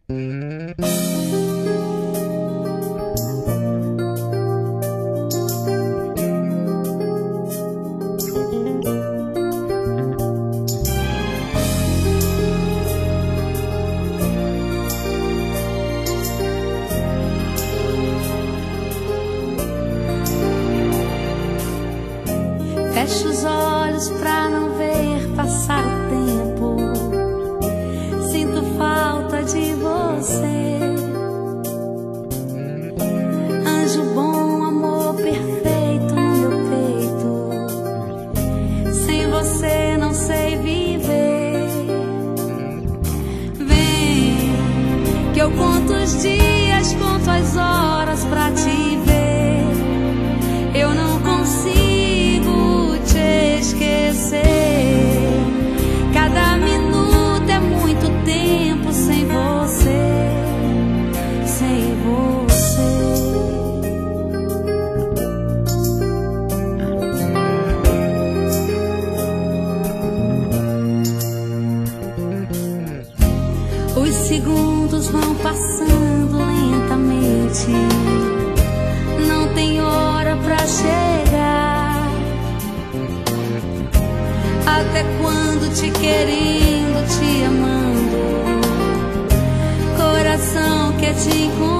Fecho os olhos pra não ver passar o tempo. Sinto falta de você. Anjo bom, amor perfeito no meu peito. Sem você não sei viver. Vem, que eu conto os dias, conto as horas pra te ver. Eu não consigo esquecer. Cada minuto é muito tempo sem você, sem você. Os segundos vão passando lentamente. Não tem hora pra chegar. Até quando te querendo, te amando, coração quer te encontrar.